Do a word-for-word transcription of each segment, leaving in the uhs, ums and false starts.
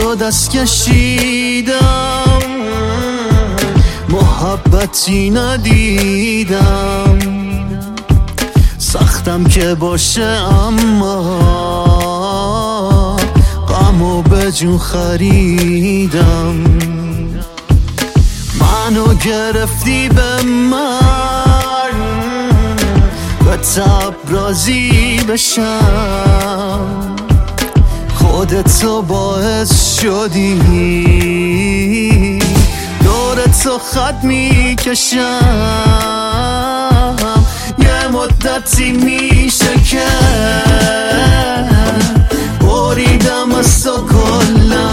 تو دست کشیدم، محبتی ندیدم. سختم که باشه اما غمو به جون خریدم. منو گرفتی به من، به تب راضی بشم. خودتو باعث شدی دور تو خط میکشم. یه مدتی میشه که بریدم از تو کلا،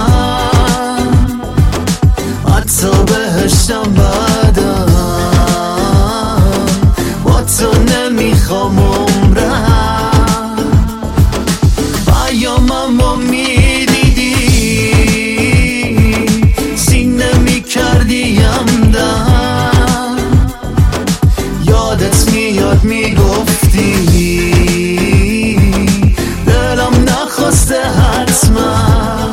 حتی بهشتم بدم. با تو نمیخوام عمرم، پیاممو میدیدی سینه میکردی همدم. یادت میاد میگفتی دلم نخواسته حتما.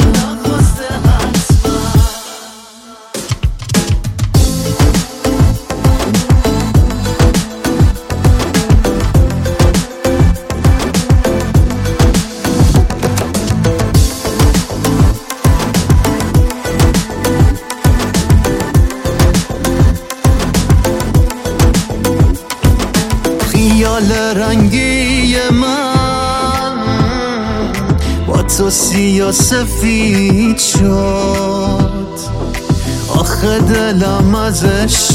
خیال رنگی من با تو سیاه سفید شد. آخه دلم از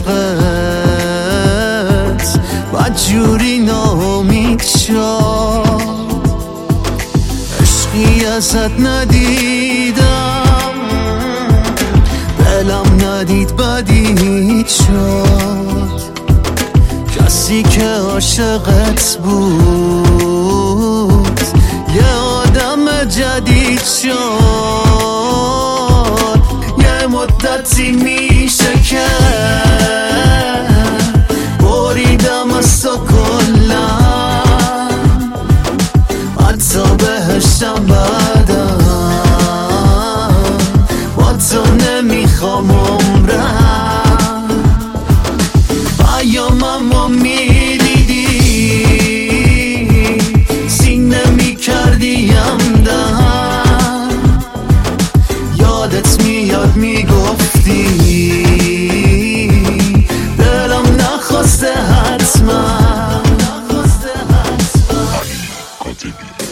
عشقت بدجوری ناامید شد. عشقی ازت ندیدم، دلم ندید بدید شد. کسی که عاشقت بود یه آدم جدید شد. یه مدتی میشه که بریدم از تو کلا، حتی بهشتم بدم. با تو نمیخوام عمرم، پیاممو میدیدی سینه میکردی همدم. یادت میاد میگفتی دلم نخواسته حتما.